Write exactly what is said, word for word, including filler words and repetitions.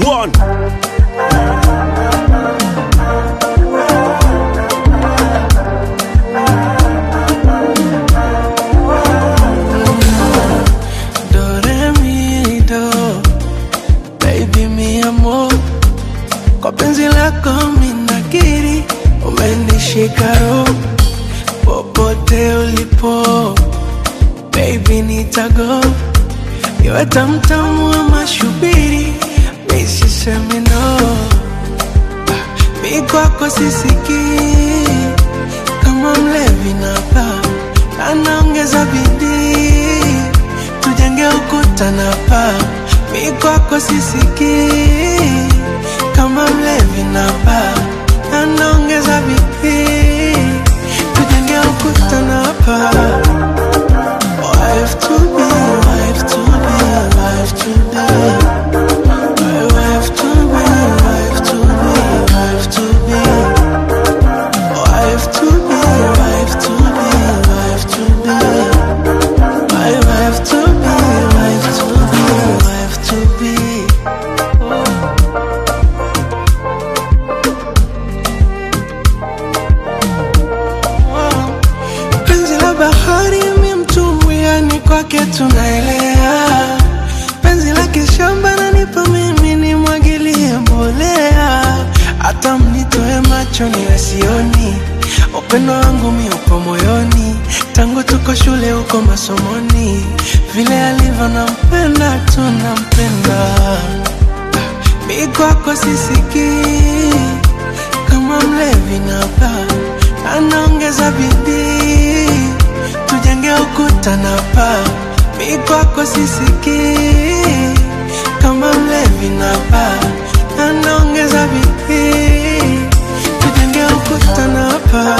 one. Do re mi do, baby mi amor, kwa penzi lako minakiri, umenishika roho popote ulipo, baby nitago. Iwe tamtamu wa mashubiri, misi semi no. Mi kwako sisiki, kama mlevi napa, anaongeza bidii, tujenge ukuta napa. Mi kwako sisiki, kama mlevi napa, anaongeza bidii, tujenge ukuta napa. Wife to be, wife to be, wife to be. My wife to be, wife to be, wife to be. Wife to be, wife to be, wife to be. My wife to be, wife to be, wife to be. Penzi la bahari ni kwake tunaelea, penzi la kishamba na nipa mimi ni mwagilie mbolea. Hata mnitoe macho niwe sioni, upendo wangu mi upo moyoni. Tangu tuko shule uko masomoni, vile alivyo nampenda tunampenda. Mi kwako sisiki, kama mlevi napa, anaongeza bidii, tujenge ukuta napa. Mi kwako sisiki, kama mlevi napa, anaongeza bidii, tujenge ukuta napa.